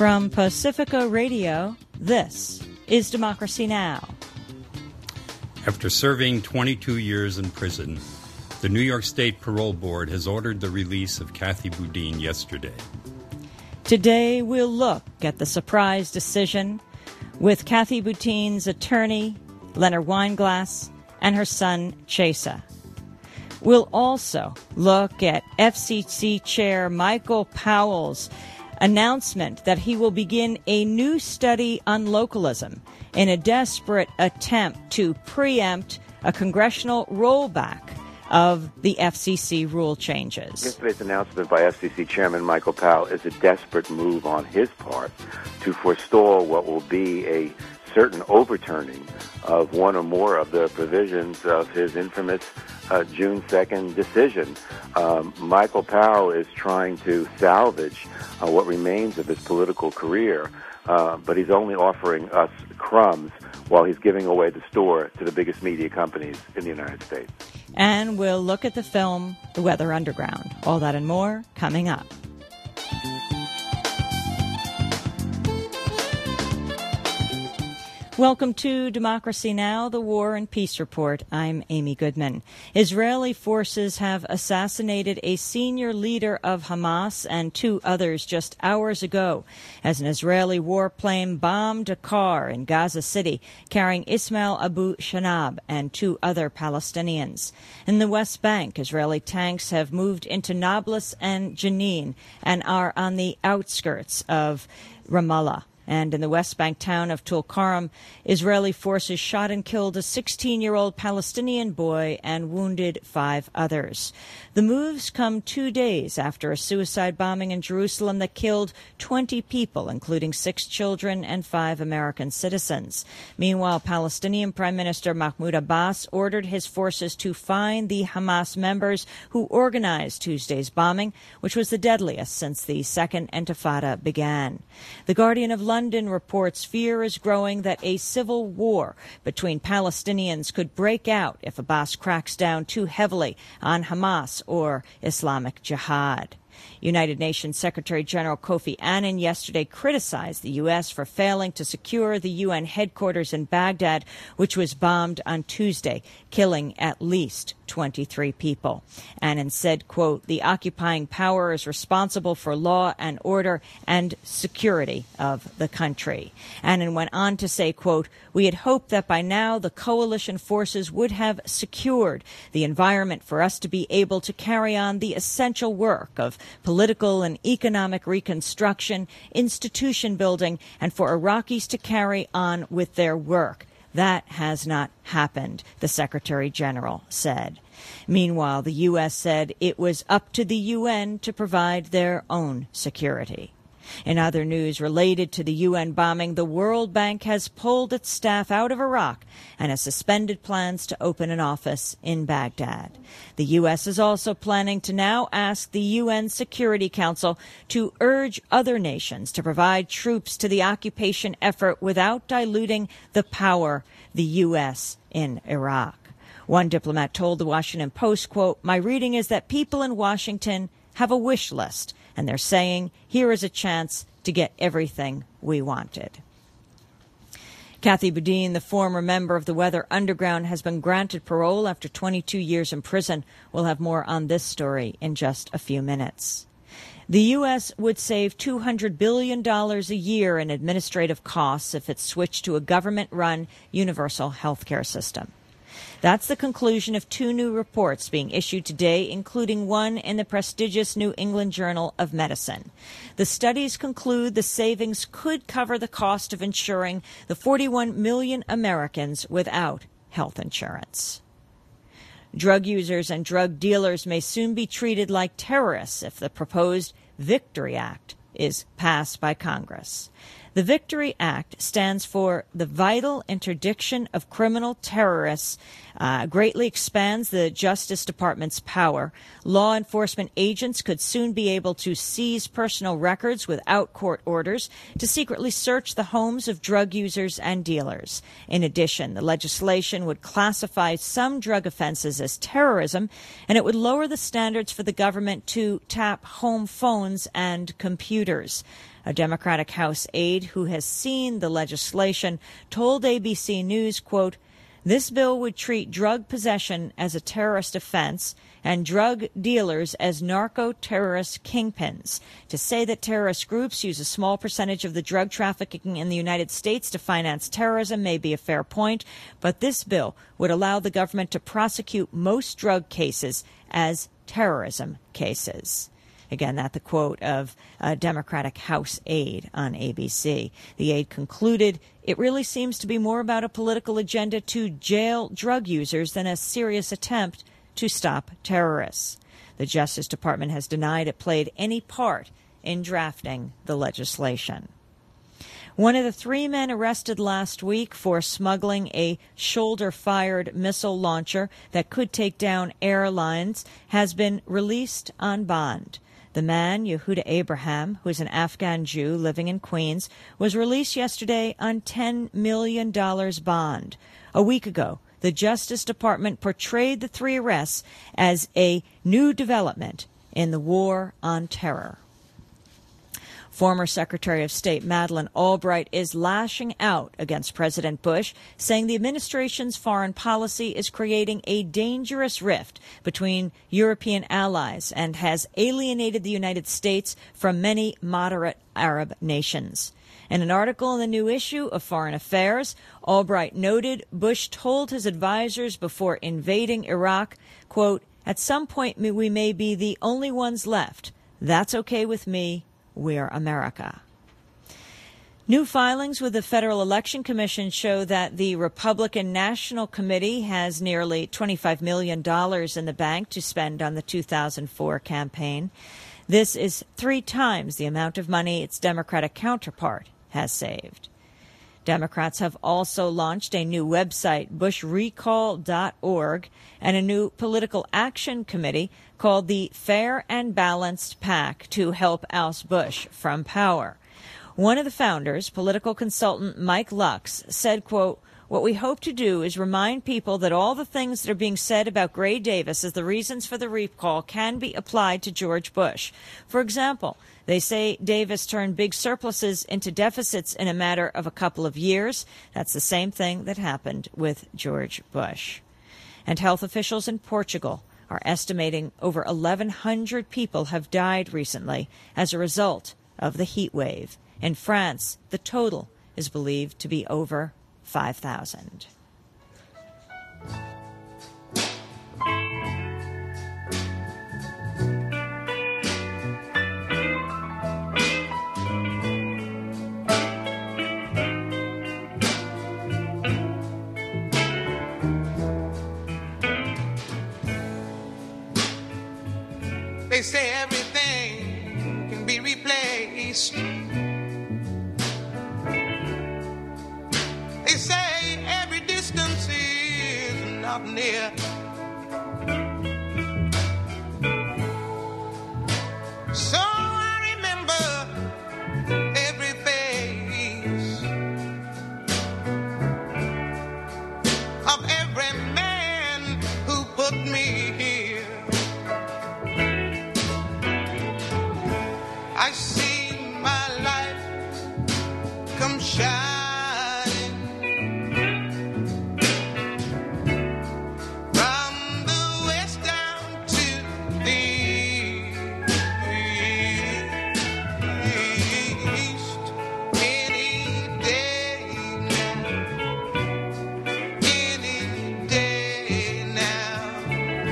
From Pacifica Radio, this is Democracy Now! After serving 22 years in prison, the New York State Parole Board has ordered the release of Kathy Boudin yesterday. Today we'll look at the surprise decision with Kathy Boudin's attorney, Leonard Weinglass, and her son, Chesa. We'll also look at FCC Chair Michael Powell's announcement that he will begin a new study on localism in a desperate attempt to preempt a congressional rollback of the FCC rule changes. Yesterday's announcement by FCC Chairman Michael Powell is a desperate move on his part to forestall what will be a certain overturning of one or more of the provisions of his infamous June 2nd decision. Michael Powell is trying to salvage what remains of his political career, but he's only offering us crumbs while he's giving away the store to the biggest media companies in the United States. And we'll look at the film The Weather Underground. All that and more coming up. Welcome to Democracy Now!, the War and Peace Report. I'm Amy Goodman. Israeli forces have assassinated a senior leader of Hamas and two others just hours ago as an Israeli warplane bombed a car in Gaza City carrying Ismail Abu Shanab and two other Palestinians. In the West Bank, Israeli tanks have moved into Nablus and Jenin and are on the outskirts of Ramallah. And in the West Bank town of Tulkarm, Israeli forces shot and killed a 16-year-old Palestinian boy and wounded 5 others. The moves come 2 days after a suicide bombing in Jerusalem that killed 20 people, including 6 children and 5 American citizens. Meanwhile, Palestinian Prime Minister Mahmoud Abbas ordered his forces to find the Hamas members who organized Tuesday's bombing, which was the deadliest since the Second Intifada began. The Guardian of London reports fear is growing that a civil war between Palestinians could break out if Abbas cracks down too heavily on Hamas or Islamic Jihad. United Nations Secretary General Kofi Annan yesterday criticized the U.S. for failing to secure the UN headquarters in Baghdad, which was bombed on Tuesday, killing at least 23 people. Annan said, quote, "The occupying power is responsible for law and order and security of the country." Annan went on to say, quote, "We had hoped that by now the coalition forces would have secured the environment for us to be able to carry on the essential work of political and economic reconstruction, institution building, and for Iraqis to carry on with their work. That has not happened," the Secretary General said. Meanwhile, the U.S. said it was up to the UN to provide their own security. In other news related to the UN bombing, the World Bank has pulled its staff out of Iraq and has suspended plans to open an office in Baghdad. The U.S. is also planning to now ask the UN Security Council to urge other nations to provide troops to the occupation effort without diluting the power the U.S. in Iraq. One diplomat told the Washington Post, quote, "My reading is that people in Washington have a wish list, and they're saying, here is a chance to get everything we wanted." Kathy Boudin, the former member of the Weather Underground, has been granted parole after 22 years in prison. We'll have more on this story in just a few minutes. The U.S. would save $200 billion a year in administrative costs if it switched to a government-run universal health care system. That's the conclusion of 2 new reports being issued today, including one in the prestigious New England Journal of Medicine. The studies conclude the savings could cover the cost of insuring the 41 million Americans without health insurance. Drug users and drug dealers may soon be treated like terrorists if the proposed VICTORY Act is passed by Congress. The VICTORY Act stands for the Vital Interdiction of Criminal Terrorists, greatly expands the Justice Department's power. Law enforcement agents could soon be able to seize personal records without court orders to secretly search the homes of drug users and dealers. In addition, the legislation would classify some drug offenses as terrorism, and it would lower the standards for the government to tap home phones and computers. A Democratic House aide who has seen the legislation told ABC News, quote, "This bill would treat drug possession as a terrorist offense and drug dealers as narco-terrorist kingpins. To say that terrorist groups use a small percentage of the drug trafficking in the United States to finance terrorism may be a fair point, but this bill would allow the government to prosecute most drug cases as terrorism cases." Again, that's the quote of a Democratic House aide on ABC. The aide concluded, "It really seems to be more about a political agenda to jail drug users than a serious attempt to stop terrorists." The Justice Department has denied it played any part in drafting the legislation. One of the 3 men arrested last week for smuggling a shoulder-fired missile launcher that could take down airlines has been released on bond. The man, Yehuda Abraham, who is an Afghan Jew living in Queens, was released yesterday on $10 million bond. A week ago, the Justice Department portrayed the 3 arrests as a new development in the war on terror. Former Secretary of State Madeleine Albright is lashing out against President Bush, saying the administration's foreign policy is creating a dangerous rift between European allies and has alienated the United States from many moderate Arab nations. In an article in the new issue of Foreign Affairs, Albright noted Bush told his advisers before invading Iraq, quote, "At some point we may be the only ones left. That's okay with me. We're America." New filings with the Federal Election Commission show that the Republican National Committee has nearly $25 million in the bank to spend on the 2004 campaign. This is 3 times the amount of money its Democratic counterpart has saved. Democrats have also launched a new website, bushrecall.org, and a new political action committee called the Fair and Balanced PAC to help oust Bush from power. One of the founders, political consultant Mike Lux, said, quote, "What we hope to do is remind people that all the things that are being said about Gray Davis as the reasons for the recall can be applied to George Bush. For example, they say Davis turned big surpluses into deficits in a matter of a couple of years. That's the same thing that happened with George Bush." And health officials in Portugal are estimating over 1,100 people have died recently as a result of the heat wave. In France, the total is believed to be over 5,000. They say everything can be replaced. They say every distance is not near. So I remember every face of every man who put me here. I see my life come shining from the west down to the east. Any day now,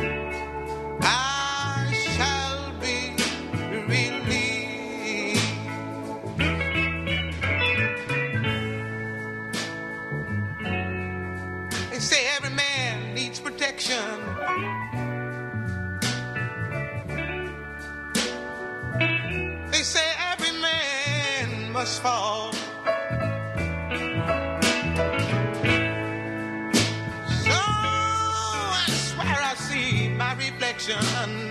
I shall be released. They say every man needs protection. They say every man must fall. So I swear I see my reflection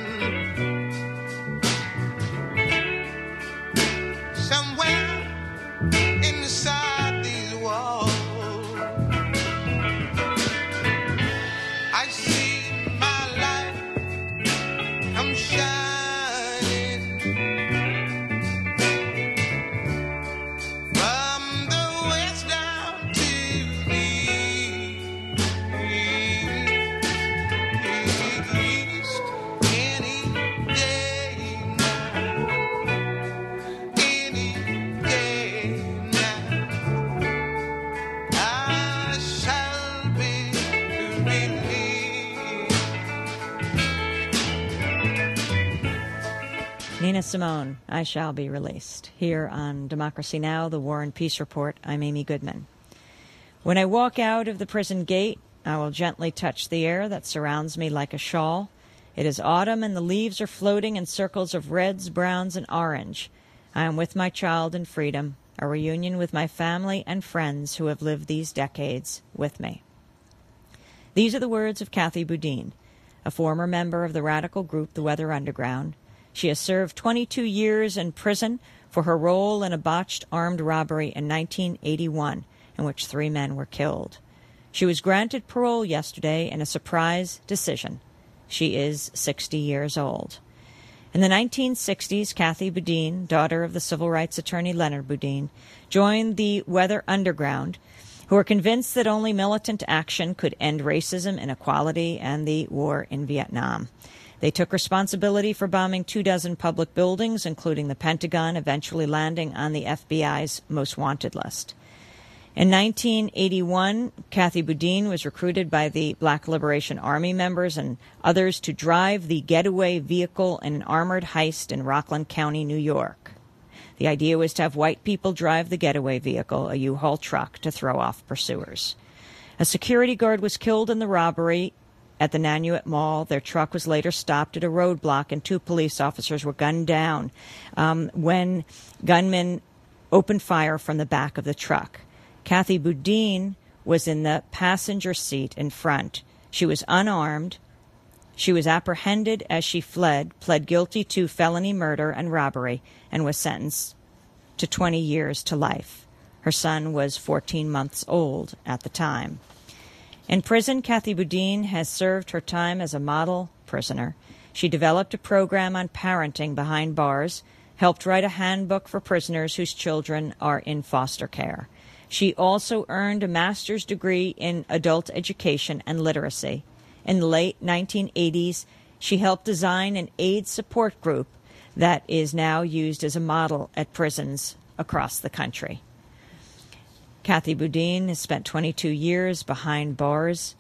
somewhere inside these walls. I see my life come shining Nina Simone, I Shall Be Released. Here on Democracy Now!, the War and Peace Report, I'm Amy Goodman. When I walk out of the prison gate, I will gently touch the air that surrounds me like a shawl. It is autumn and the leaves are floating in circles of reds, browns, and orange. I am with my child in freedom, a reunion with my family and friends who have lived these decades with me. These are the words of Kathy Boudin, a former member of the radical group The Weather Underground. She has served 22 years in prison for her role in a botched armed robbery in 1981, in which 3 men were killed. She was granted parole yesterday in a surprise decision. She is 60 years old. In the 1960s, Kathy Boudin, daughter of the civil rights attorney Leonard Boudin, joined the Weather Underground, who were convinced that only militant action could end racism, inequality, and the war in Vietnam. They took responsibility for bombing 24 public buildings, including the Pentagon, eventually landing on the FBI's most wanted list. In 1981, Kathy Boudin was recruited by the Black Liberation Army members and others to drive the getaway vehicle in an armored heist in Rockland County, New York. The idea was to have white people drive the getaway vehicle, a U-Haul truck, to throw off pursuers. A security guard was killed in the robbery at the Nanuet Mall. Their truck was later stopped at a roadblock, and 2 police officers were gunned down when gunmen opened fire from the back of the truck. Kathy Boudin was in the passenger seat in front. She was unarmed. She was apprehended as she pled guilty to felony murder and robbery, and was sentenced to 20 years to life. Her son was 14 months old at the time. In prison, Kathy Boudin has served her time as a model prisoner. She developed a program on parenting behind bars, helped write a handbook for prisoners whose children are in foster care. She also earned a master's degree in adult education and literacy. In the late 1980s, she helped design an AIDS support group that is now used as a model at prisons across the country. Kathy Boudin has spent 22 years behind bars.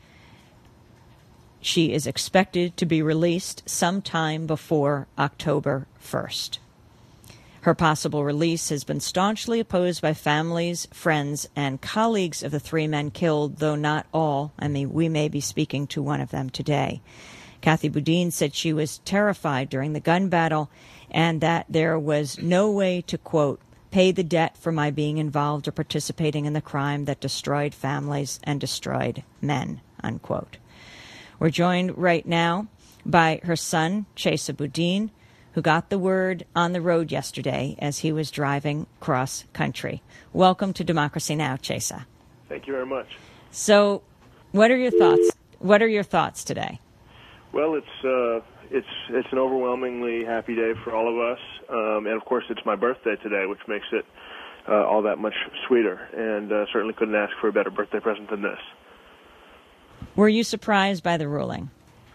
She is expected to be released sometime before October 1st. Her possible release has been staunchly opposed by families, friends, and colleagues of the 3 men killed, though not all. I mean, we may be speaking to one of them today. Kathy Boudin said she was terrified during the gun battle and that there was no way to, quote, pay the debt for my being involved or participating in the crime that destroyed families and destroyed men, unquote. We're joined right now by her son, Chesa Boudin, who got the word on the road yesterday as he was driving cross country. Welcome to Democracy Now!, Chesa. Thank you very much. So, what are your thoughts? What are your thoughts today? Well, it's an overwhelmingly happy day for all of us, and of course it's my birthday today, which makes it all that much sweeter. And certainly couldn't ask for a better birthday present than this. Were you surprised by the ruling?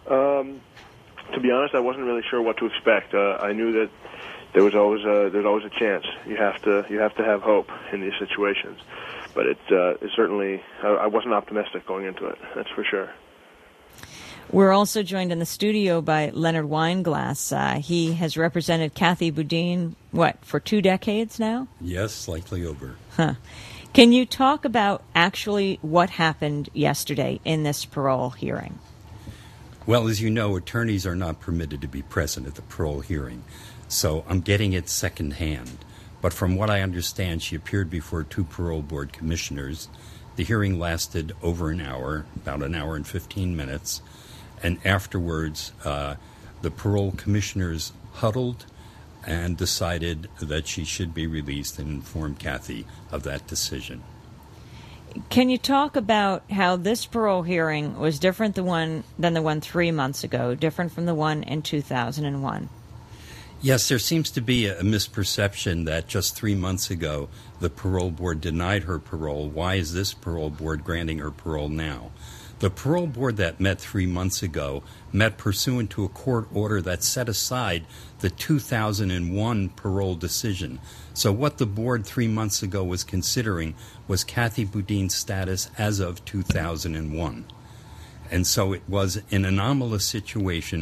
To be honest, I wasn't really sure what to expect. I knew that there's always a chance. You have to have hope in these situations, but it certainly I wasn't optimistic going into it. That's for sure. We're also joined in the studio by Leonard Weinglass. He has represented Kathy Boudin, for 2 decades now? Yes, slightly over. Huh. Can you talk about actually what happened yesterday in this parole hearing? Well, as you know, attorneys are not permitted to be present at the parole hearing, so I'm getting it secondhand. But from what I understand, she appeared before 2 parole board commissioners. The hearing lasted over an hour, about an hour and 15 minutes, and afterwards the parole commissioners huddled and decided that she should be released and informed Kathy of that decision. Can you talk about how this parole hearing was different than the one 3 months ago, different from the one in 2001? Yes, there seems to be a misperception that just 3 months ago the parole board denied her parole. Why is this parole board granting her parole now? The parole board that met 3 months ago met pursuant to a court order that set aside the 2001 parole decision. So what the board 3 months ago was considering was Kathy Boudin's status as of 2001. And so it was an anomalous situation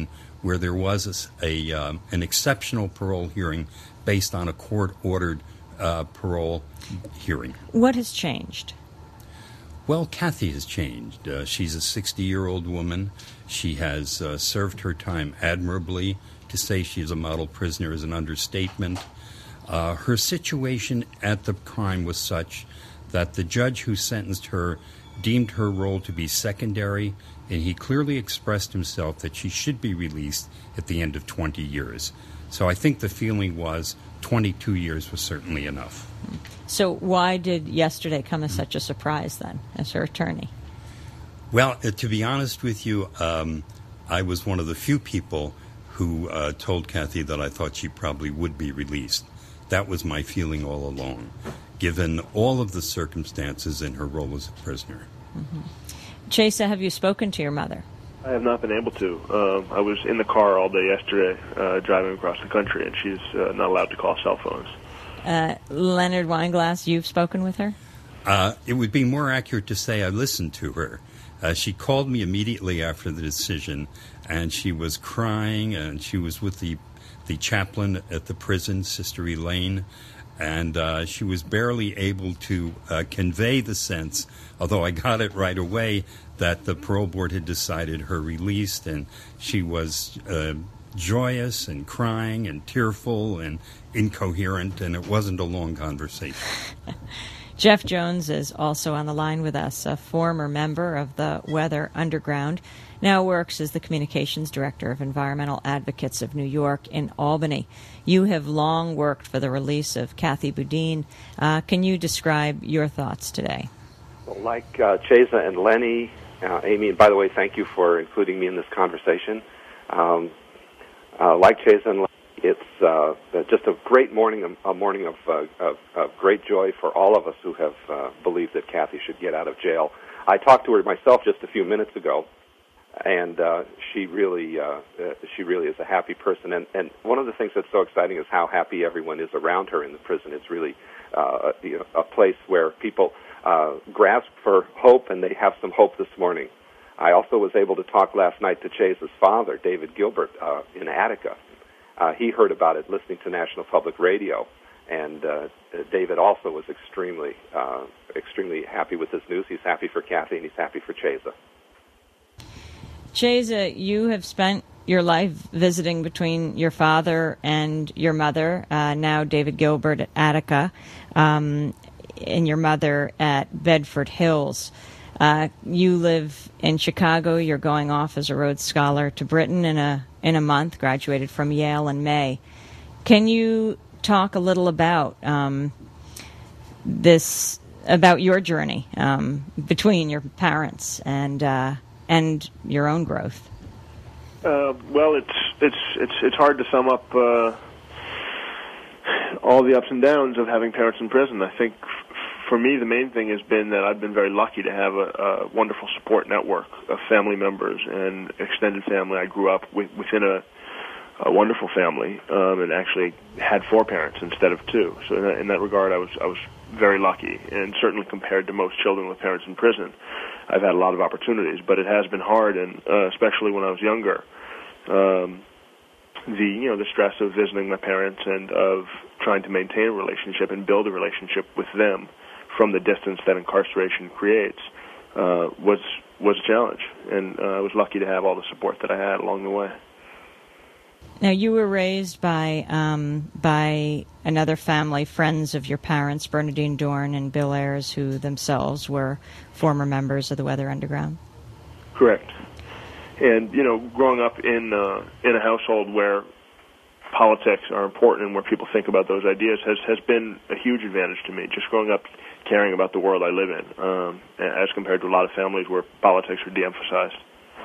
where there was an exceptional parole hearing based on a court-ordered parole hearing. What has changed? Well, Kathy has changed. She's a 60-year-old woman. She has served her time admirably. To say she's a model prisoner is an understatement. Her situation at the crime was such that the judge who sentenced her deemed her role to be secondary, and he clearly expressed himself that she should be released at the end of 20 years. So I think the feeling was 22 years was certainly enough. So why did yesterday come as such a surprise then, as her attorney? Well, to be honest with you, I was one of the few people who told Kathy that I thought she probably would be released. That was my feeling all along, given all of the circumstances in her role as a prisoner. Mm-hmm. Chesa, have you spoken to your mother? I have not been able to. I was in the car all day yesterday, driving across the country, and she's not allowed to call cell phones. Leonard Weinglass, you've spoken with her? It would be more accurate to say I listened to her. She called me immediately after the decision, and she was crying, and she was with the chaplain at the prison, Sister Elaine, and she was barely able to convey the sense, although I got it right away, that the parole board had decided her release, and she was joyous and crying and tearful and incoherent, and it wasn't a long conversation. Jeff Jones is also on the line with us, a former member of the Weather Underground, now works as the Communications Director of Environmental Advocates of New York in Albany. You have long worked for the release of Kathy Boudin. Can you describe your thoughts today? Well, like Chesa and Lenny, Amy, and by the way, thank you for including me in this conversation. Like Chesa and Lenny, it's just a great morning, a morning of great joy for all of us who have believed that Kathy should get out of jail. I talked to her myself just a few minutes ago, and she really is a happy person. And one of the things that's so exciting is how happy everyone is around her in the prison. It's really a place where people grasp for hope, and they have some hope this morning. I also was able to talk last night to Chase's father, David Gilbert, in Attica. He heard about it listening to National Public Radio, and David also was extremely happy with this news. He's happy for Kathy, and he's happy for Chesa. Chesa, you have spent your life visiting between your father and your mother, now David Gilbert at Attica, and your mother at Bedford Hills. You live in Chicago. You're going off as a Rhodes Scholar to Britain in a month, graduated from Yale in May. Can you talk a little about about your journey between your parents and your own growth? Well, it's hard to sum up all the ups and downs of having parents in prison. I think for me, the main thing has been that I've been very lucky to have a wonderful support network of family members and extended family. I grew up within a wonderful family, and actually had 4 parents instead of 2. So in that regard, I was very lucky. And certainly compared to most children with parents in prison, I've had a lot of opportunities. But it has been hard, and especially when I was younger, the stress of visiting my parents and of trying to maintain a relationship and build a relationship with them from the distance that incarceration creates was a challenge, and I was lucky to have all the support that I had along the way. Now, you were raised by another family, friends of your parents, Bernadine Dorn and Bill Ayers, who themselves were former members of the Weather Underground. Correct. And growing up in a household where politics are important and where people think about those ideas has been a huge advantage to me. Just growing up caring about the world I live in, as compared to a lot of families where politics are de-emphasized.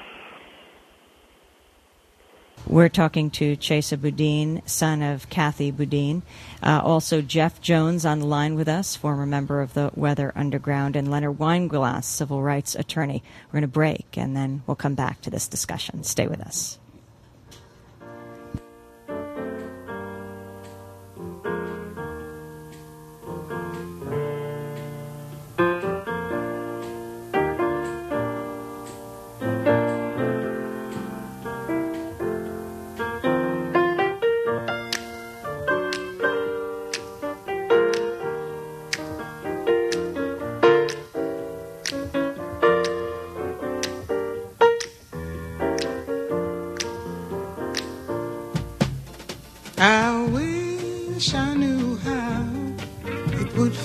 We're talking to Chesa Boudin, son of Kathy Boudin. Also, Jeff Jones on the line with us, former member of the Weather Underground, and Leonard Weinglass, civil rights attorney. We're going to break, and then we'll come back to this discussion. Stay with us.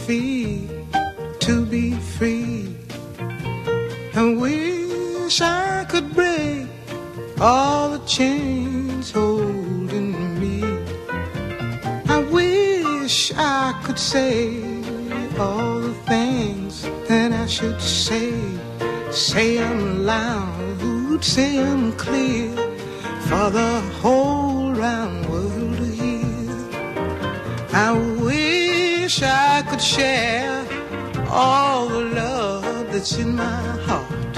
feel to be free. I wish I could break all the chains holding me. I wish I could say all the things that I should say. Say them loud, say them clear, for the whole round world to hear. I wish I could share all the love that's in my heart.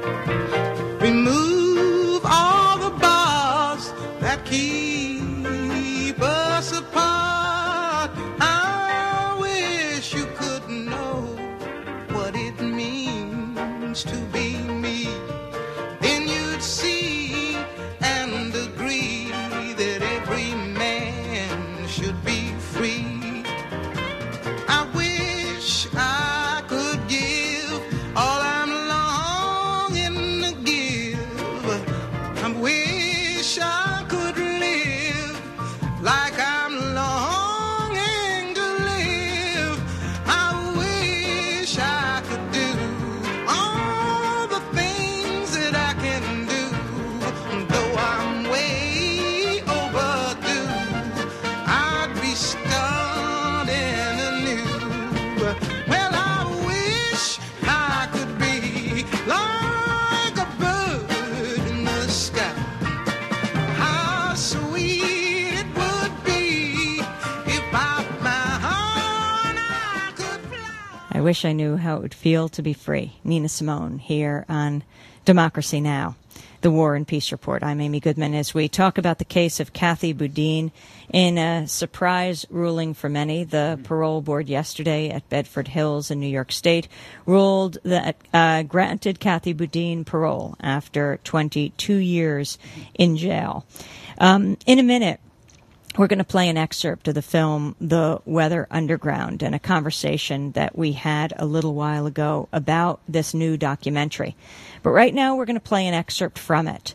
Remove all the bars that keep us apart. I wish you could know what it means to be me. Then you'd see and agree that every man should be free. I wish I could give all I'm longing to give. I wish I could live like I'm longing to live. I wish I could do all the things that I can do, though I'm way overdue. I'd be starting anew. Well, I wish I could be like a bird in the sky. How sweet it would be if by my heart I could fly. I wish I knew how it would feel to be free. Nina Simone here on Democracy Now!, the War and Peace Report. I'm Amy Goodman as we talk about the case of Kathy Boudin. In a surprise ruling for many, the parole board yesterday at Bedford Hills in New York State ruled that granted Kathy Boudin parole after 22 years in jail. In a minute, we're going to play an excerpt of the film The Weather Underground and a conversation that we had a little while ago about this new documentary. But right now we're going to play an excerpt from it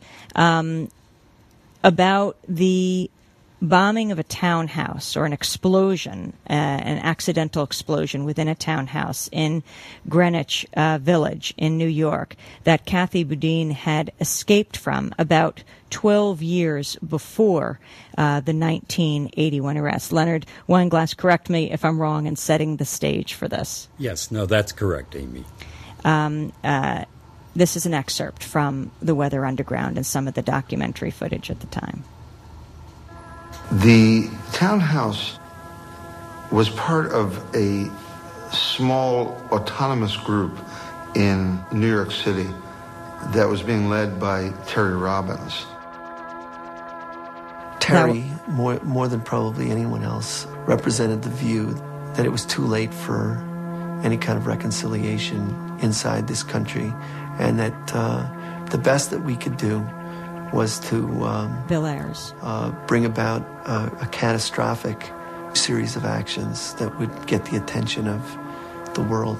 about the bombing of a townhouse or an explosion, an accidental explosion within a townhouse in Greenwich Village in New York that Kathy Boudin had escaped from about 12 years before the 1981 arrest. Leonard Weinglass, correct me if I'm wrong in setting the stage for this. Yes, no, that's correct, Amy. This is an excerpt from The Weather Underground and some of the documentary footage at the time. The townhouse was part of a small autonomous group in New York City that was being led by Terry Robbins. Terry, more than probably anyone else, represented the view that it was too late for any kind of reconciliation inside this country, and that the best that we could do was to Bill Ayers bring about a catastrophic series of actions that would get the attention of the world.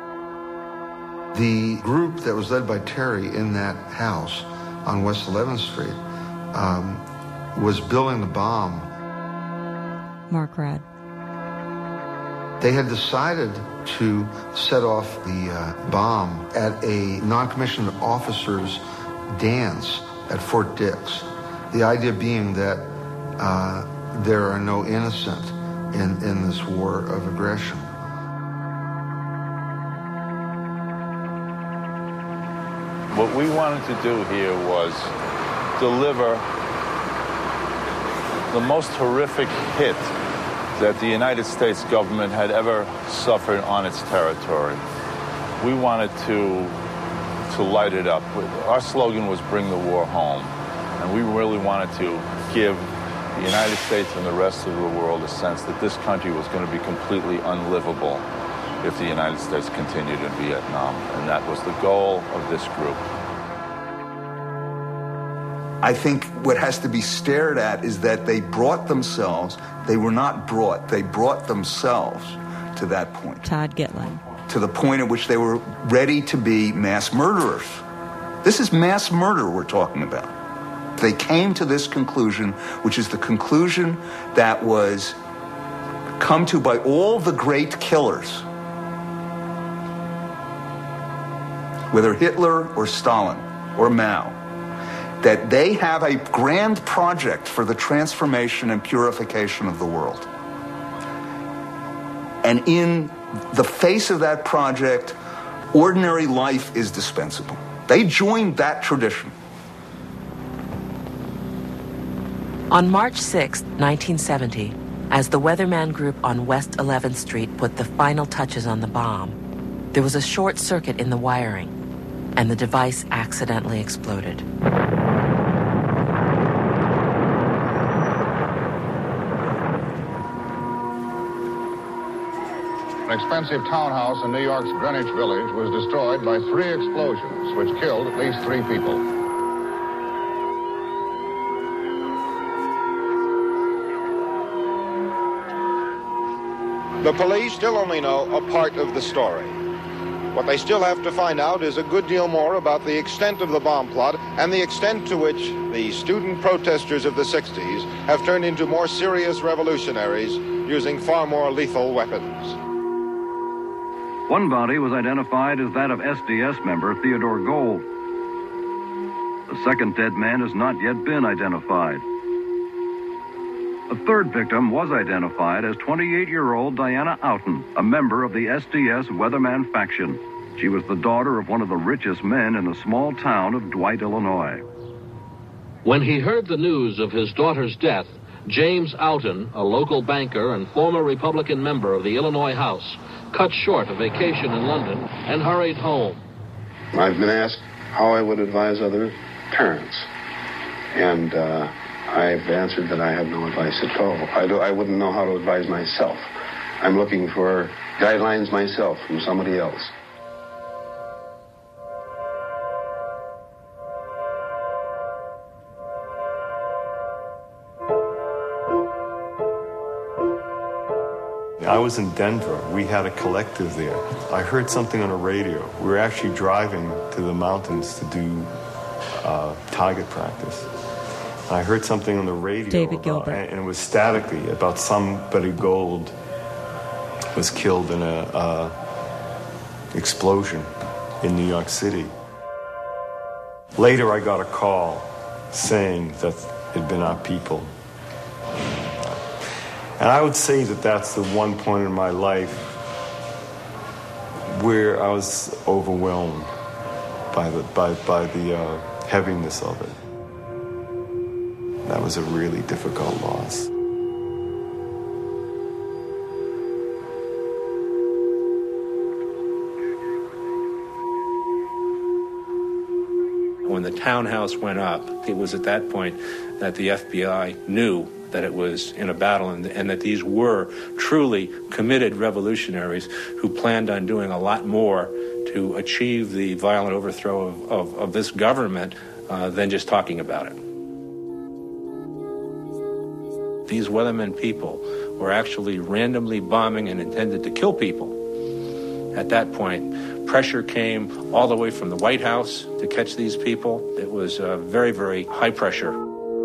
The group that was led by Terry in that house on West 11th Street was building the bomb. Mark Rad. They had decided to set off the bomb at a non-commissioned officer's dance at Fort Dix. The idea being that there are no innocent in this war of aggression. What we wanted to do here was deliver the most horrific hit that the United States government had ever suffered on its territory. We wanted to light it up. Our slogan was "Bring the war home," and we really wanted to give the United States and the rest of the world a sense that this country was going to be completely unlivable if the United States continued in Vietnam, and that was the goal of this group. I think what has to be stared at is that they brought themselves, they were not brought, they brought themselves to that point. Todd Gitlin. To the point at which they were ready to be mass murderers. This is mass murder we're talking about. They came to this conclusion, which is the conclusion that was come to by all the great killers, whether Hitler or Stalin or Mao, that they have a grand project for the transformation and purification of the world. And in the face of that project, ordinary life is dispensable. They joined that tradition. On March 6, 1970, as the Weatherman Group on West 11th Street put the final touches on the bomb, there was a short circuit in the wiring, and the device accidentally exploded. An expensive townhouse in New York's Greenwich Village was destroyed by 3 explosions, which killed at least 3 people. The police still only know a part of the story. What they still have to find out is a good deal more about the extent of the bomb plot and the extent to which the student protesters of the 60s have turned into more serious revolutionaries using far more lethal weapons. One body was identified as that of SDS member Theodore Gold. The second dead man has not yet been identified. A third victim was identified as 28-year-old Diana Outen, a member of the SDS Weatherman faction. She was the daughter of one of the richest men in the small town of Dwight, Illinois. When he heard the news of his daughter's death, James Outen, a local banker and former Republican member of the Illinois House, cut short a vacation in London and hurried home. I've been asked how I would advise other parents, and I've answered that I have no advice at all. I wouldn't know how to advise myself. I'm looking for guidelines myself from somebody else. I was in Denver. We had a collective there. I heard something on the radio. We were actually driving to the mountains to do target practice. I heard something on the radio. David Gilbert. And it was statically about somebody Gold was killed in a explosion in New York City. Later, I got a call saying that it had been our people. And I would say that that's the one point in my life where I was overwhelmed by the heaviness of it. That was a really difficult loss. When the townhouse went up, it was at that point that the FBI knew that it was in a battle and that these were truly committed revolutionaries who planned on doing a lot more to achieve the violent overthrow of this government than just talking about it. These Weathermen people were actually randomly bombing and intended to kill people. At that point, pressure came all the way from the White House to catch these people. It was very, very high pressure.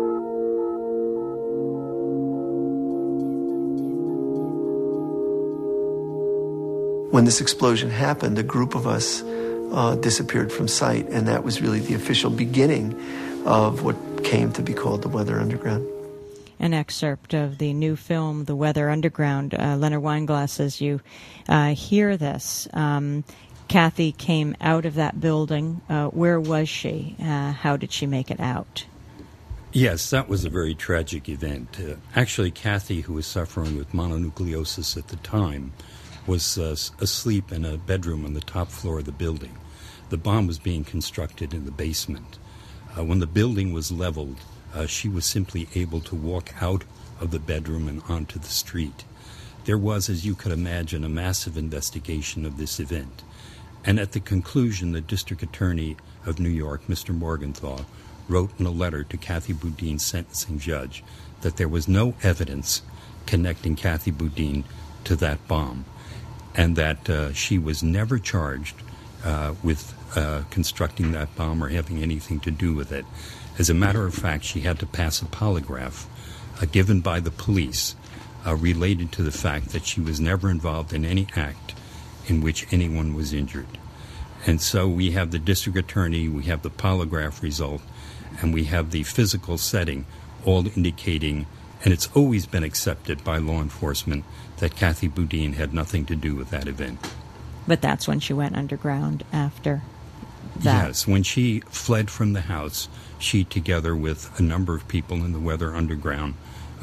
When this explosion happened, a group of us disappeared from sight, and that was really the official beginning of what came to be called the Weather Underground. An excerpt of the new film, The Weather Underground. Leonard Weinglass, as you hear this, Kathy came out of that building. Where was she? How did she make it out? Yes, that was a very tragic event. Actually, Kathy, who was suffering with mononucleosis at the time, was asleep in a bedroom on the top floor of the building. The bomb was being constructed in the basement. When the building was leveled, she was simply able to walk out of the bedroom and onto the street. There was, as you could imagine, a massive investigation of this event. And at the conclusion, the district attorney of New York, Mr. Morgenthau, wrote in a letter to Kathy Boudin's sentencing judge that there was no evidence connecting Kathy Boudin to that bomb, and that she was never charged with constructing that bomb or having anything to do with it. As a matter of fact, she had to pass a polygraph given by the police related to the fact that she was never involved in any act in which anyone was injured. And so we have the district attorney, we have the polygraph result, and we have the physical setting all indicating, and it's always been accepted by law enforcement, that Kathy Boudin had nothing to do with that event. But that's when she went underground after that. Yes, when she fled from the house, she, together with a number of people in the Weather Underground,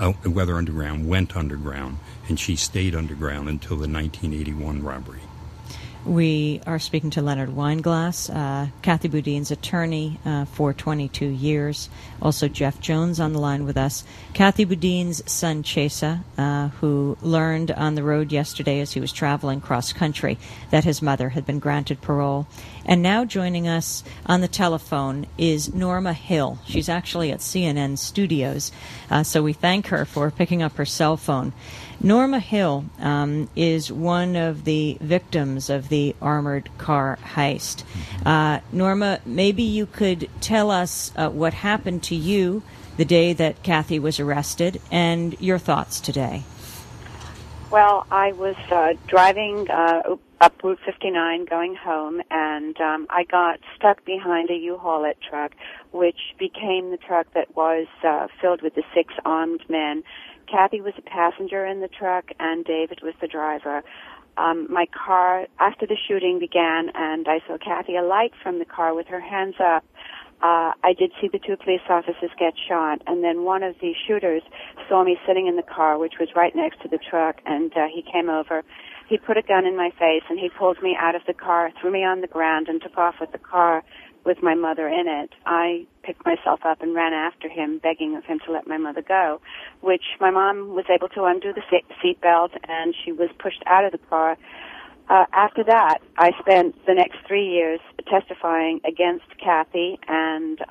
went underground, and she stayed underground until the 1981 robbery. We are speaking to Leonard Weinglass, Kathy Boudin's attorney for 22 years. Also Jeff Jones on the line with us. Kathy Boudin's son, Chesa, who learned on the road yesterday as he was traveling cross-country that his mother had been granted parole. And now joining us on the telephone is Norma Hill. She's actually at CNN Studios, so we thank her for picking up her cell phone. Norma Hill is one of the victims of the armored car heist. Norma, maybe you could tell us what happened to you the day that Kathy was arrested and your thoughts today. Well, I was driving up Route 59 going home, and I got stuck behind a U-Haul truck, which became the truck that was filled with the 6 armed men. Kathy was a passenger in the truck, and David was the driver. My car, after the shooting began, and I saw Kathy alight from the car with her hands up, I did see the 2 police officers get shot, and then one of the shooters saw me sitting in the car, which was right next to the truck, and he came over. He put a gun in my face, and he pulled me out of the car, threw me on the ground, and took off with the car with my mother in it. I picked myself up and ran after him, begging of him to let my mother go, which my mom was able to undo the seat belt, and she was pushed out of the car. After that, I spent the next 3 years testifying against Kathy, and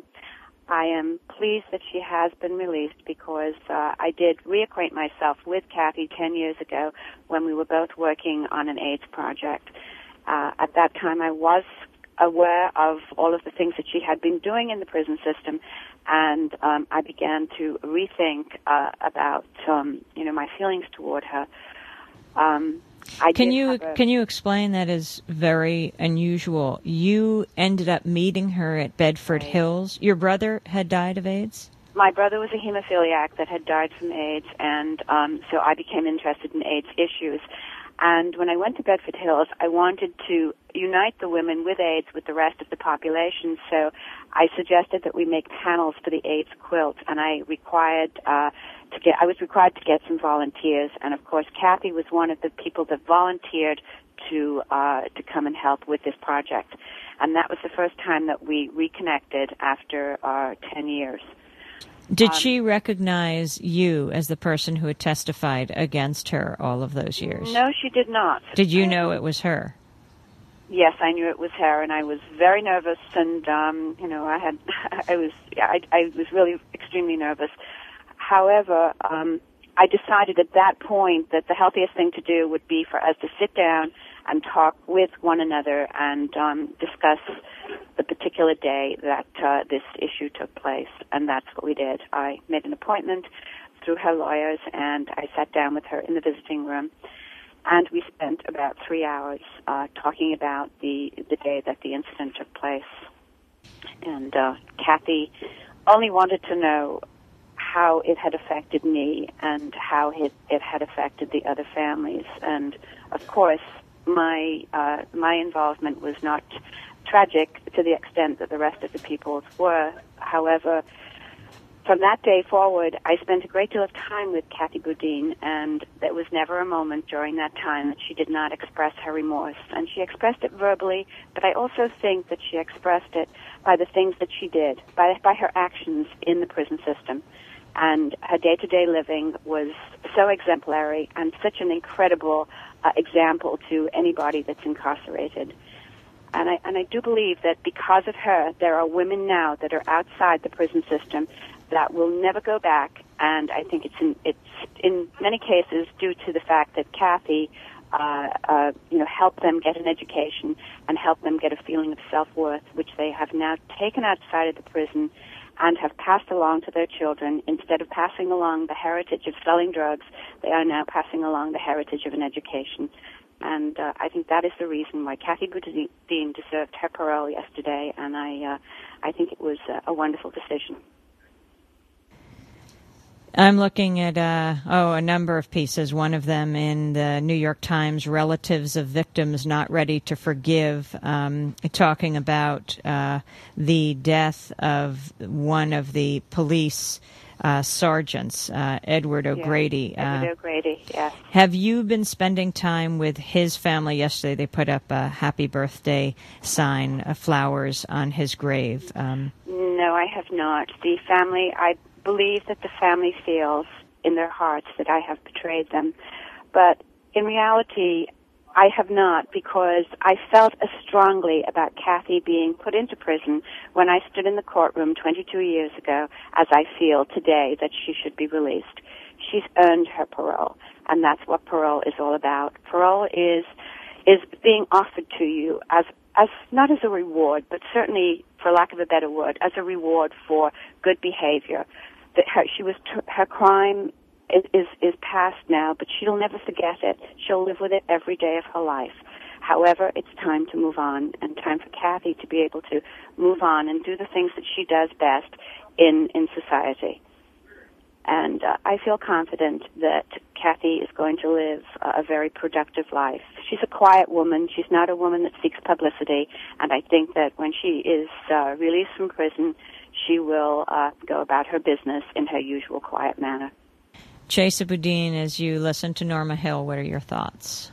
I am pleased that she has been released because I did reacquaint myself with Kathy 10 years ago when we were both working on an AIDS project. At that time, I was aware of all of the things that she had been doing in the prison system, and I began to rethink about my feelings toward her. Can you explain? That is very unusual. You ended up meeting her at Bedford Hills. Your brother had died of AIDS? My brother was a hemophiliac that had died from AIDS, and so I became interested in AIDS issues. And when I went to Bedford Hills, I wanted to unite the women with AIDS with the rest of the population. So I suggested that we make panels for the AIDS quilt, and I was required to get some volunteers. And of course, Kathy was one of the people that volunteered to come and help with this project. And that was the first time that we reconnected after 10 years. Did she recognize you as the person who had testified against her all of those years? No, she did not. Did you know it was her? Yes, I knew it was her, and I was very nervous, and I was really extremely nervous. However, I decided at that point that the healthiest thing to do would be for us to sit down and talk with one another and discuss the particular day that this issue took place, and that's what we did. I made an appointment through her lawyers, and I sat down with her in the visiting room, and we spent about 3 hours talking about the day that the incident took place. And Kathy only wanted to know how it had affected me and how it had affected the other families. And, of course, my involvement was not tragic to the extent that the rest of the people's were. However, from that day forward, I spent a great deal of time with Kathy Boudin, and there was never a moment during that time that she did not express her remorse. And she expressed it verbally, but I also think that she expressed it by the things that she did, by her actions in the prison system. And her day-to-day living was so exemplary and such an incredible example to anybody that's incarcerated. And I do believe that because of her, there are women now that are outside the prison system that will never go back. And I think it's in many cases due to the fact that Kathy help them get an education and help them get a feeling of self-worth, which they have now taken outside of the prison and have passed along to their children. Instead of passing along the heritage of selling drugs, they are now passing along the heritage of an education. And I think that is the reason why Kathy Boudin deserved her parole yesterday, and I think it was a wonderful decision. I'm looking at a number of pieces. One of them in the New York Times, relatives of victims not ready to forgive, talking about the death of one of the police sergeants, Edward O'Grady. Edward O'Grady, yes. Have you been spending time with his family? Yesterday they put up a happy birthday sign, flowers on his grave. No, I have not. The family, I believe that the family feels in their hearts that I have betrayed them. But in reality, I have not, because I felt as strongly about Kathy being put into prison when I stood in the courtroom 22 years ago as I feel today that she should be released. She's earned her parole, and that's what parole is all about. Parole is being offered to you as not as a reward, but certainly, for lack of a better word, as a reward for good behavior. That her crime is past now, but she'll never forget it. She'll live with it every day of her life. However, it's time to move on, and time for Kathy to be able to move on and do the things that she does best in society. And I feel confident that Kathy is going to live a very productive life. She's a quiet woman. She's not a woman that seeks publicity. And I think that when she is released from prison, she will go about her business in her usual quiet manner. Chesa Boudin, as you listen to Norma Hill, what are your thoughts?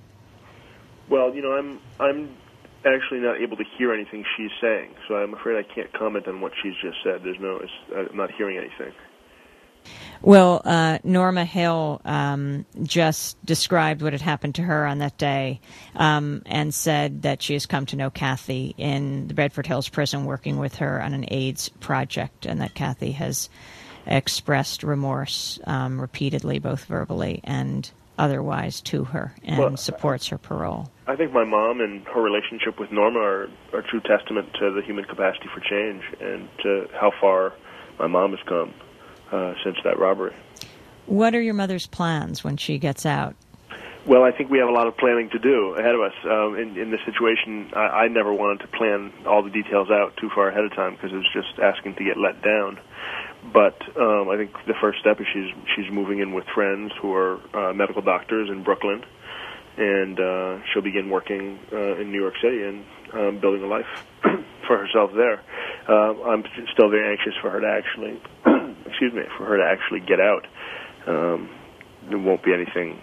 Well, I'm actually not able to hear anything she's saying, so I'm afraid I can't comment on what she's just said. I'm not hearing anything. Well, Norma Hill just described what had happened to her on that day and said that she has come to know Kathy in the Bedford Hills prison working with her on an AIDS project, and that Kathy has expressed remorse repeatedly, both verbally and otherwise, to her, and supports her parole. I think my mom and her relationship with Norma are a true testament to the human capacity for change and to how far my mom has come since that robbery. What are your mother's plans when she gets out? Well, I think we have a lot of planning to do ahead of us. In this situation, I never wanted to plan all the details out too far ahead of time because it was just asking to get let down. But I think the first step is she's moving in with friends who are medical doctors in Brooklyn, and she'll begin working in New York City and building a life for herself there. I'm still very anxious for her to actually, get out. There won't be anything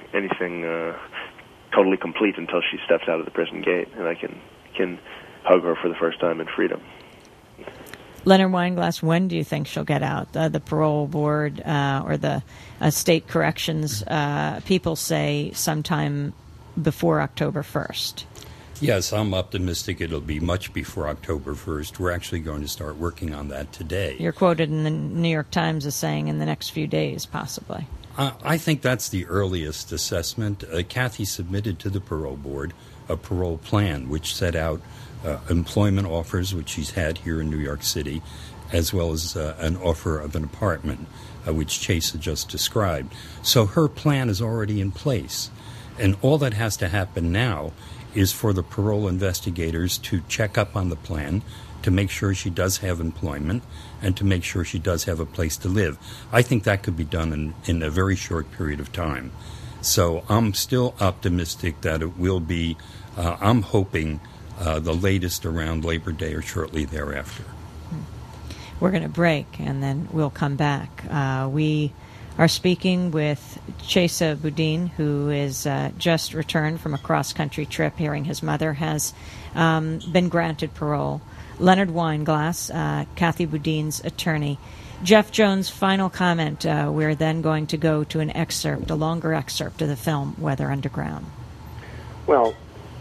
totally complete until she steps out of the prison gate, and I can hug her for the first time in freedom. Leonard Weinglass, when do you think she'll get out? The parole board or the state corrections people say sometime before October 1st. Yes, I'm optimistic it'll be much before October 1st. We're actually going to start working on that today. You're quoted in the New York Times as saying in the next few days, possibly. I think that's the earliest assessment. Kathy submitted to the parole board a parole plan which set out employment offers, which she's had here in New York City, as well as an offer of an apartment, which Chesa just described. So her plan is already in place. And all that has to happen now is for the parole investigators to check up on the plan, to make sure she does have employment, and to make sure she does have a place to live. I think that could be done in a very short period of time. So I'm still optimistic that it will be, I'm hoping, the latest around Labor Day or shortly thereafter. We're going to break, and then we'll come back. We are speaking with Chesa Boudin, who is just returned from a cross-country trip, hearing his mother has been granted parole. Leonard Weinglass, Kathy Boudin's attorney. Jeff Jones, final comment. We're then going to go to an excerpt, a longer excerpt of the film, Weather Underground. Well,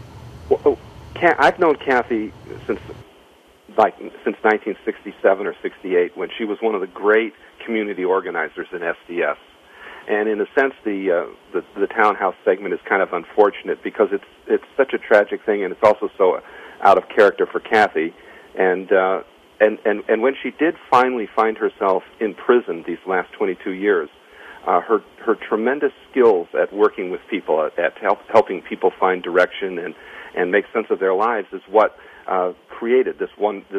I've known Kathy since 1967 or 68, when she was one of the great community organizers in SDS. And in a sense, the townhouse segment is kind of unfortunate because it's such a tragic thing, and it's also so out of character for Kathy. And when she did finally find herself in prison these last 22 years, her tremendous skills at working with people, at helping people find direction and make sense of their lives, is what created this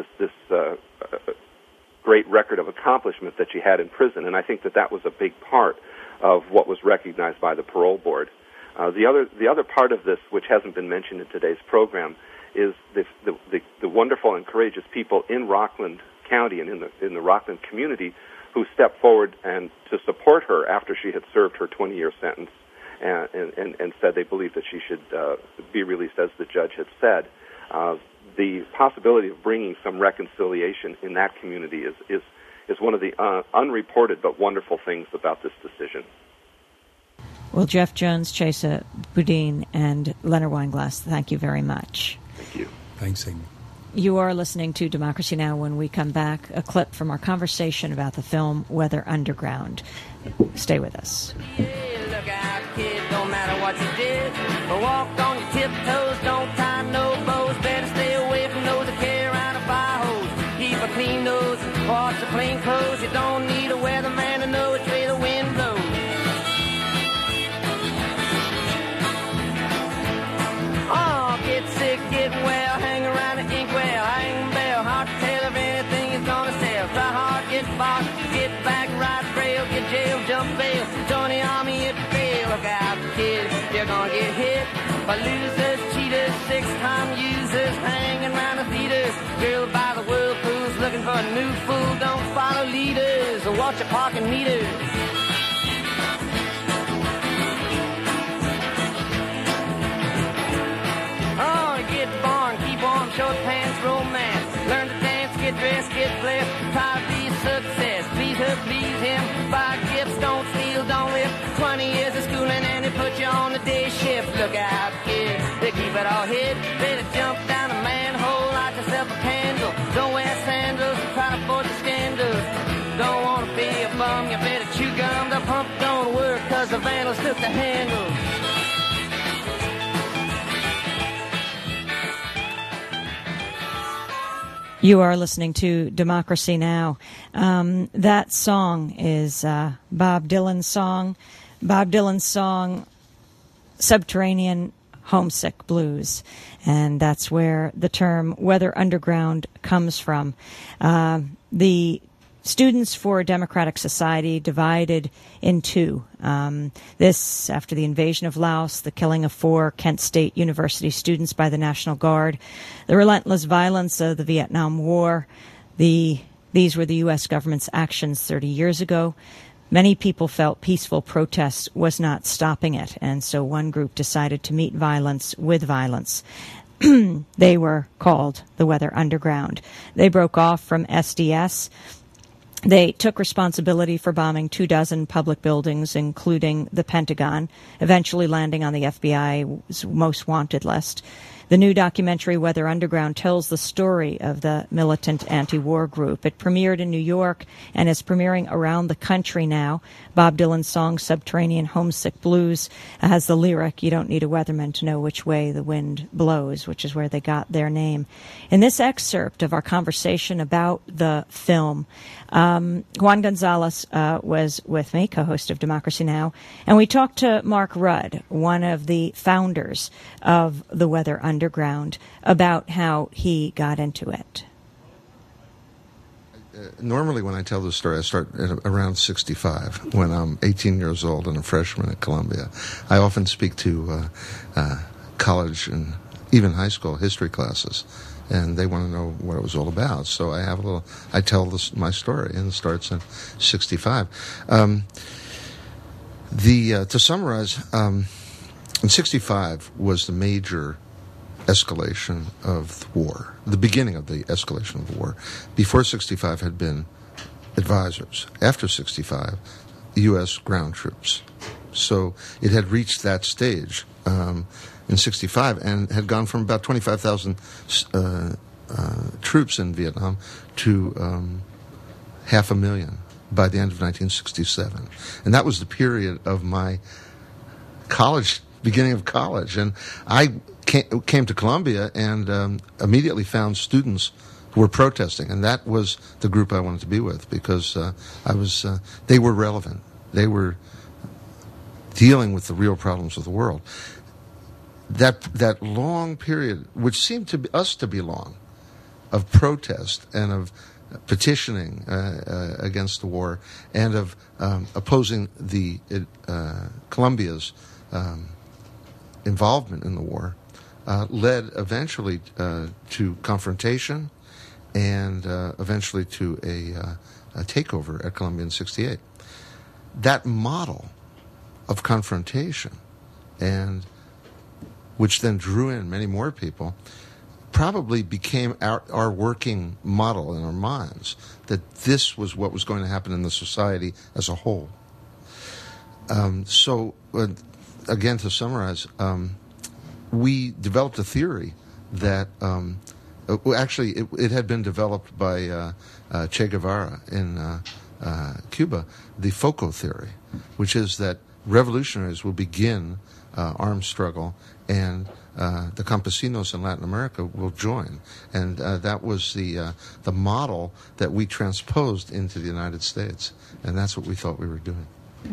great record of accomplishment that she had in prison. And I think that was a big part of what was recognized by the parole board. The other part of this, which hasn't been mentioned in today's program, is the wonderful and courageous people in Rockland County and in the Rockland community who stepped forward and to support her after she had served her 20-year sentence and said they believed that she should be released, as the judge had said. The possibility of bringing some reconciliation in that community is one of the unreported but wonderful things about this decision. Well, Jeff Jones, Chesa Boudin, and Leonard Weinglass, thank you very much. Thank you. Thanks, Amy. You are listening to Democracy Now! When we come back, a clip from our conversation about the film Weather Underground. Stay with us. Look out, kid, don't matter what you did, but walk on your tiptoes, don't tie no bows, better stay away from those that carry around a fire hose. Keep a clean nose, wash your plain clothes, you don't need a weatherman to know which way the wind blows. Oh, get sick, get well, hang around the inkwell, hang bell, hard to tell if anything is gonna sell. Try hard, get boxed, get back, ride trail, get jail, jump bail, join the army if you fail. Look out, kid, you're gonna get hit by losers, cheaters, six-time users, hanging around the theaters. Girl by the whirlpools, looking for a new fool, don't follow leaders, or watch your parking meters. Oh, get born, keep warm, short pants, romance. Learn to dance, get dressed, get blessed. Try to be a success. Please her, please him. Buy gifts, don't steal, don't live. 20 years of schooling and they put you on the day shift. Look out, kid, they keep it all hid. Better jump down a manhole, light yourself a candle. Don't wear sandals and try to avoid the scandals. Don't want to be a bum, you better chew gum. The pump don't work cause the vandals took the handle. You are listening to Democracy Now! That song is Bob Dylan's song. Bob Dylan's song, Subterranean Homesick Blues. And that's where the term Weather Underground comes from. The Students for a Democratic Society divided in two. This after the invasion of Laos, the killing of 4 Kent State University students by the National Guard, the relentless violence of the Vietnam War. These were the U.S. government's actions 30 years ago. Many people felt peaceful protest was not stopping it, and so one group decided to meet violence with violence. They were called the Weather Underground. They broke off from SDS. They took responsibility for bombing 24 public buildings, including the Pentagon, eventually landing on the FBI's most wanted list. The new documentary, Weather Underground, tells the story of the militant anti-war group. It premiered in New York and is premiering around the country now. Bob Dylan's song, Subterranean Homesick Blues, has the lyric, "You don't need a weatherman to know which way the wind blows," which is where they got their name. In this excerpt of our conversation about the film, Juan Gonzalez was with me, co-host of Democracy Now!, and we talked to Mark Rudd, one of the founders of the Weather Underground, about how he got into it. Normally when I tell this story, I start at around 65, when I'm 18 years old and a freshman at Columbia. I often speak to college and even high school history classes, and they want to know what it was all about. So I tell my story, and it starts in 65. To summarize, in 65 was the major escalation of the war, the beginning of the escalation of the war. Before 65 had been advisors. After 65, U.S. ground troops. So it had reached that stage in 65 and had gone from about 25,000 troops in Vietnam to 500,000 by the end of 1967. And that was the period of my beginning of college. And I came to Columbia and immediately found students who were protesting, and that was the group I wanted to be with, because they were relevant. They were dealing with the real problems of the world. That long period, which seemed to us to be long, of protest and of petitioning against the war and of opposing the Columbia's involvement in the war, led eventually to confrontation and eventually to a takeover at Columbia in '68. That model of confrontation, and which then drew in many more people, probably became our working model in our minds, that this was what was going to happen in the society as a whole. So, again, to summarize, we developed a theory that actually it had been developed by Che Guevara in Cuba, the FOCO theory, which is that revolutionaries will begin armed struggle and the campesinos in Latin America will join. And that was the model that we transposed into the United States. And that's what we thought we were doing.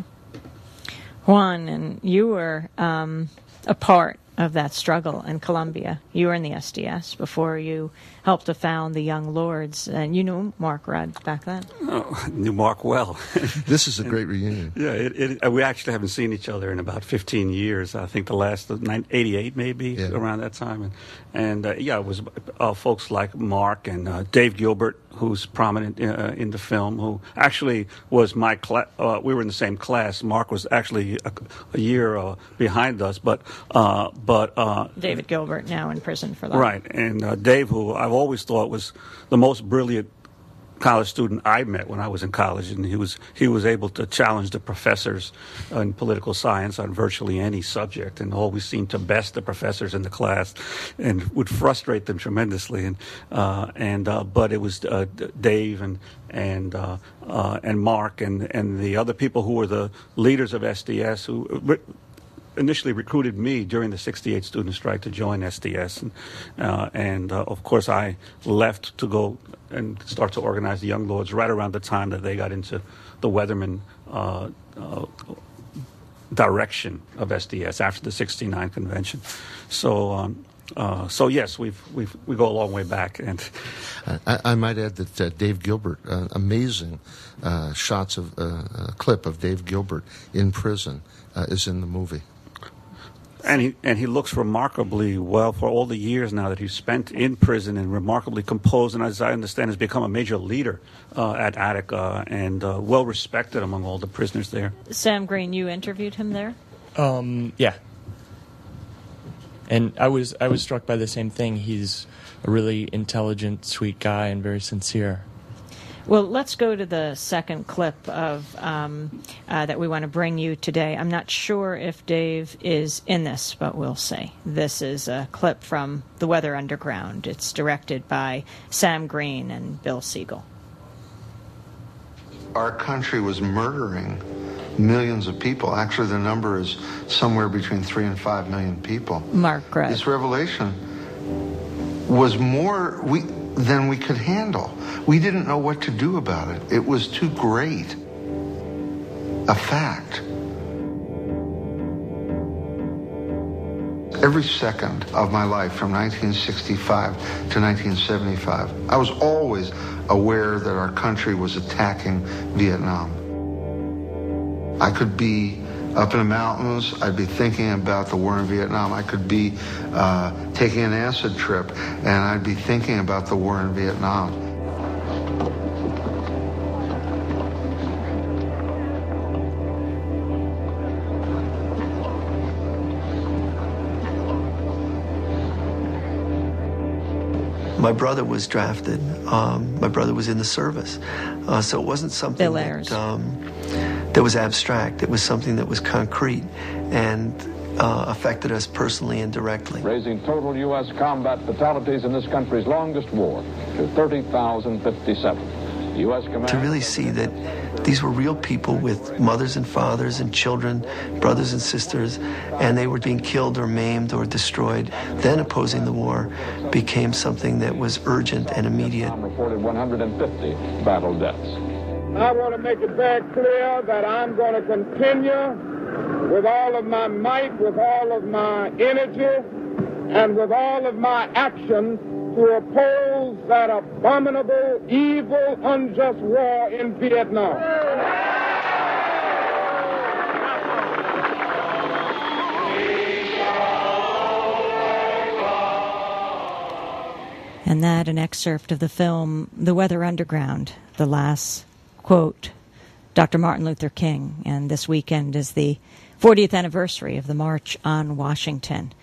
Juan, and you were a part of that struggle in Colombia. You were in the SDS before you helped to found the Young Lords, and you knew Mark Rudd back then. Oh, I knew Mark well. This is a great reunion. Yeah, we actually haven't seen each other in about 15 years. I think the last, 88 maybe, around that time. And it was folks like Mark and Dave Gilbert, who's prominent in the film, who actually was my class. We were in the same class. Mark was actually a year behind us, but David Gilbert, now in prison for that. Right, and Dave, who I've always thought was the most brilliant college student I met when I was in college, and he was able to challenge the professors in political science on virtually any subject, and always seemed to best the professors in the class, and would frustrate them tremendously. But it was Dave and Mark and the other people who were the leaders of SDS who initially recruited me during the '68 student strike to join SDS, and of course I left to go and start to organize the Young Lords right around the time that they got into the Weatherman direction of SDS after the '69 convention. So yes, we go a long way back. And I might add that Dave Gilbert, amazing shots of a clip of Dave Gilbert in prison is in the movie. And he looks remarkably well for all the years now that he's spent in prison, and remarkably composed, and as I understand has become a major leader at Attica and well respected among all the prisoners there. Sam Green, you interviewed him there? Yeah. And I was struck by the same thing. He's a really intelligent, sweet guy and very sincere. Well, let's go to the second clip of that we want to bring you today. I'm not sure if Dave is in this, but we'll see. This is a clip from The Weather Underground. It's directed by Sam Green and Bill Siegel. Our country was murdering millions of people. Actually, the number is somewhere between 3 and 5 million people. Mark Rudd. This revelation was more than we could handle. We didn't know what to do about it. It was too great a fact. Every second of my life from 1965 to 1975, I was always aware that our country was attacking Vietnam. I could be up in the mountains, I'd be thinking about the war in Vietnam. I could be taking an acid trip, and I'd be thinking about the war in Vietnam. My brother was drafted. My brother was in the service. So it wasn't something that was abstract. It was something that was concrete and affected us personally and directly. Raising total U.S. combat fatalities in this country's longest war to 30,057. to really see that these were real people with mothers and fathers and children, brothers and sisters, and they were being killed or maimed or destroyed. Then opposing the war became something that was urgent and immediate. Reported 150 battle deaths. I want to make it very clear that I'm going to continue with all of my might, with all of my energy, and with all of my action to oppose that abominable, evil, unjust war in Vietnam. And that an excerpt of the film The Weather Underground, the last quote, Dr. Martin Luther King. And this weekend is the 40th anniversary of the March on Washington,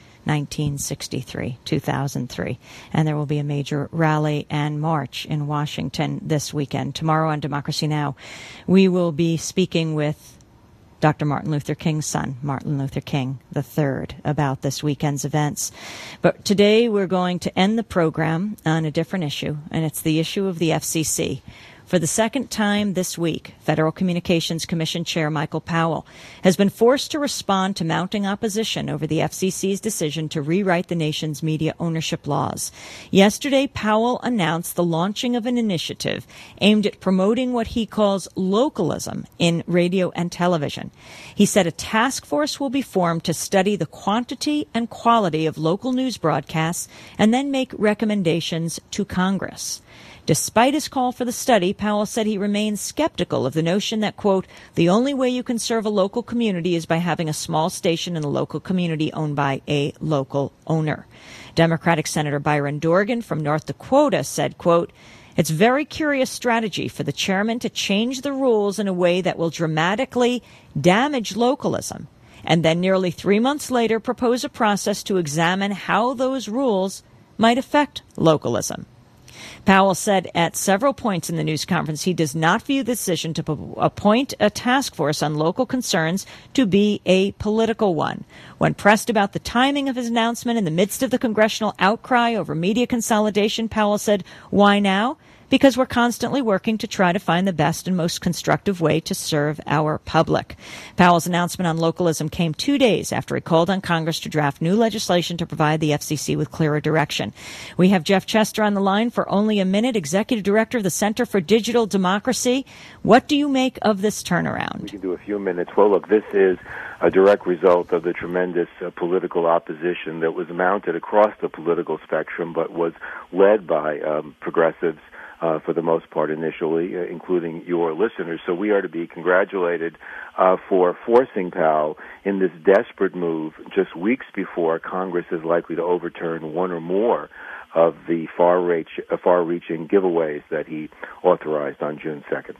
1963, 2003. And there will be a major rally and march in Washington this weekend. Tomorrow on Democracy Now!, we will be speaking with Dr. Martin Luther King's son, Martin Luther King III, about this weekend's events. But today we're going to end the program on a different issue, and it's the issue of the FCC. For the second time this week, Federal Communications Commission Chair Michael Powell has been forced to respond to mounting opposition over the FCC's decision to rewrite the nation's media ownership laws. Yesterday, Powell announced the launching of an initiative aimed at promoting what he calls localism in radio and television. He said a task force will be formed to study the quantity and quality of local news broadcasts and then make recommendations to Congress. Despite his call for the study, Powell said he remains skeptical of the notion that, quote, the only way you can serve a local community is by having a small station in the local community owned by a local owner. Democratic Senator Byron Dorgan from North Dakota said, quote, it's very curious strategy for the chairman to change the rules in a way that will dramatically damage localism, and then nearly 3 months later propose a process to examine how those rules might affect localism. Powell said at several points in the news conference he does not view the decision to appoint a task force on local concerns to be a political one. When pressed about the timing of his announcement in the midst of the congressional outcry over media consolidation, Powell said, why now? Because we're constantly working to try to find the best and most constructive way to serve our public. Powell's announcement on localism came 2 days after he called on Congress to draft new legislation to provide the FCC with clearer direction. We have Jeff Chester on the line for only a minute, Executive Director of the Center for Digital Democracy. What do you make of this turnaround? We can do a few minutes. Well, look, this is a direct result of the tremendous political opposition that was mounted across the political spectrum, but was led by progressives for the most part initially, including your listeners. So we are to be congratulated for forcing Powell in this desperate move just weeks before Congress is likely to overturn one or more of the far-reaching giveaways that he authorized on June 2nd.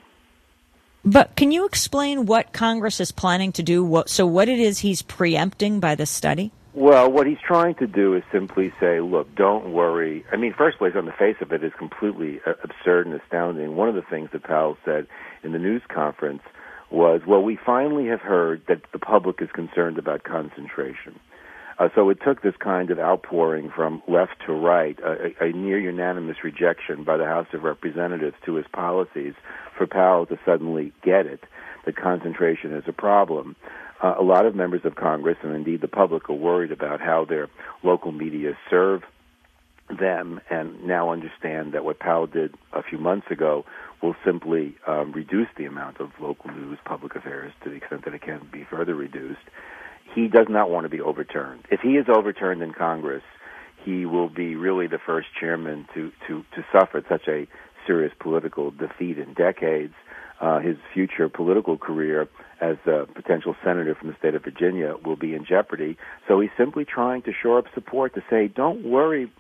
But can you explain what Congress is planning to do, what it is he's preempting by this study? Well, what he's trying to do is simply say, look, don't worry. I mean, first place, on the face of it, is completely absurd and astounding. One of the things that Powell said in the news conference was, well, we finally have heard that the public is concerned about concentration. So it took this kind of outpouring from left to right, a near unanimous rejection by the House of Representatives to his policies, for Powell to suddenly get it, that concentration is a problem. A lot of members of Congress, and indeed the public, are worried about how their local media serve them, and now understand that what Powell did a few months ago will simply reduce the amount of local news, public affairs, to the extent that it can be further reduced. He does not want to be overturned. If he is overturned in Congress, he will be really the first chairman to suffer such a serious political defeat in decades. His future political career as a potential senator from the state of Virginia will be in jeopardy. So he's simply trying to shore up support to say, don't worry,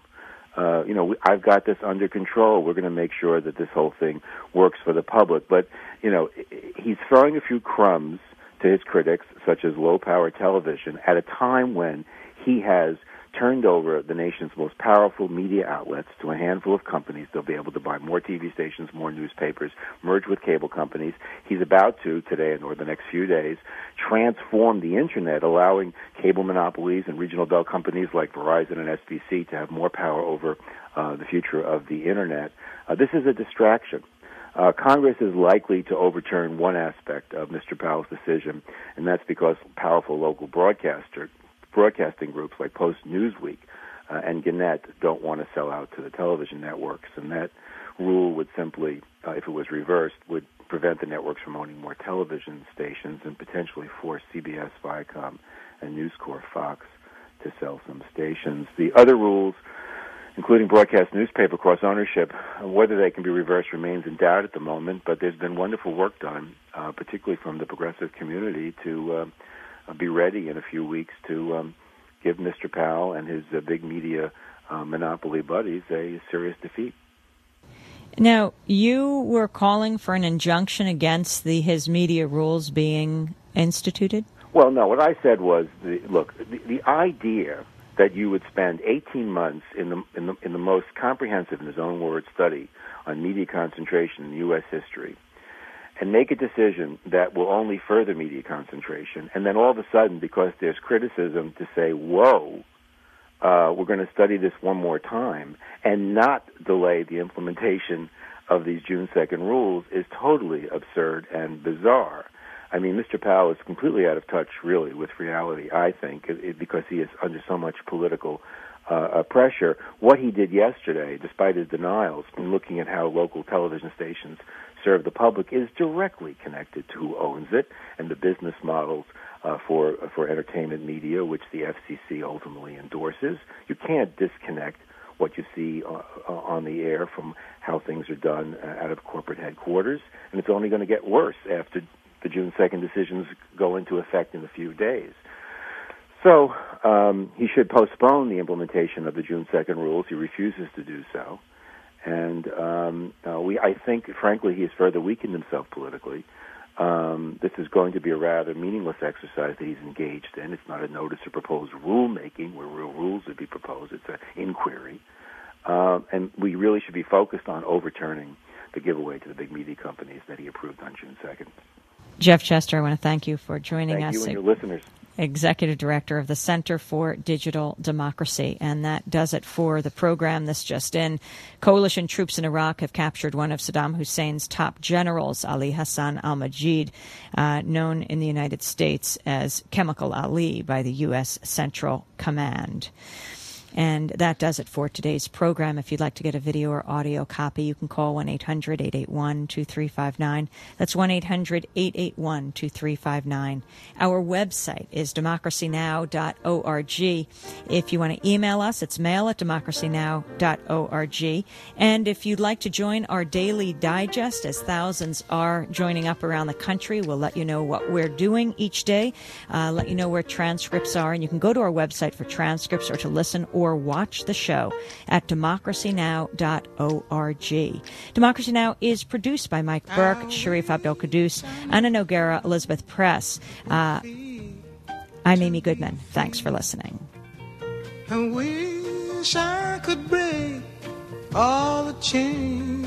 I've got this under control. We're going to make sure that this whole thing works for the public. But, he's throwing a few crumbs to his critics, such as low-power television, at a time when he has turned over the nation's most powerful media outlets to a handful of companies. They'll be able to buy more TV stations, more newspapers, merge with cable companies. He's about to, today or the next few days, transform the Internet, allowing cable monopolies and regional bell companies like Verizon and SBC to have more power over the future of the Internet. This is a distraction. Congress is likely to overturn one aspect of Mr. Powell's decision, and that's because powerful local broadcasting groups like Post-Newsweek and Gannett don't want to sell out to the television networks, and that rule would simply, if it was reversed, would prevent the networks from owning more television stations and potentially force CBS, Viacom, and News Corp Fox to sell some stations. The other rules, including broadcast newspaper cross-ownership, whether they can be reversed remains in doubt at the moment, but there's been wonderful work done, particularly from the progressive community, to be ready in a few weeks to give Mr. Powell and his big media monopoly buddies a serious defeat. Now, you were calling for an injunction against his media rules being instituted? Well, no. What I said was, the idea that you would spend 18 months in the most comprehensive, in his own words, study on media concentration in U.S. history, and make a decision that will only further media concentration, and then all of a sudden, because there's criticism, to say, whoa, we're going to study this one more time, and not delay the implementation of these June 2nd rules is totally absurd and bizarre. I mean, Mr. Powell is completely out of touch, really, with reality, I think, because he is under so much political pressure. What he did yesterday, despite his denials, in looking at how local television stations serve the public, is directly connected to who owns it and the business models for entertainment media, which the FCC ultimately endorses. You can't disconnect what you see on the air from how things are done out of corporate headquarters, and it's only going to get worse after the June 2nd decisions go into effect in a few days. So he should postpone the implementation of the June 2nd rules. He refuses to do so. And I think, frankly, he has further weakened himself politically. This is going to be a rather meaningless exercise that he's engaged in. It's not a notice of proposed rulemaking where real rules would be proposed. It's an inquiry. And we really should be focused on overturning the giveaway to the big media companies that he approved on June 2nd. Jeff Chester, I want to thank you for joining us. Thank you and your listeners. Executive Director of the Center for Digital Democracy. And that does it for the program. This just in. Coalition troops in Iraq have captured one of Saddam Hussein's top generals, Ali Hassan al-Majid, known in the United States as Chemical Ali by the U.S. Central Command. And that does it for today's program. If you'd like to get a video or audio copy, you can call 1-800-881-2359. That's 1-800-881-2359. Our website is democracynow.org. If you want to email us, it's mail@democracynow.org. And if you'd like to join our daily digest, as thousands are joining up around the country, we'll let you know what we're doing each day, let you know where transcripts are, and you can go to our website for transcripts or to listen or watch the show at democracynow.org. Democracy Now! Is produced by Mike Burke, Sharif Abdel-Quddus, Anna Noguera, Elizabeth Press. I'm Amy Goodman. Thanks for listening. I wish I could break all the chains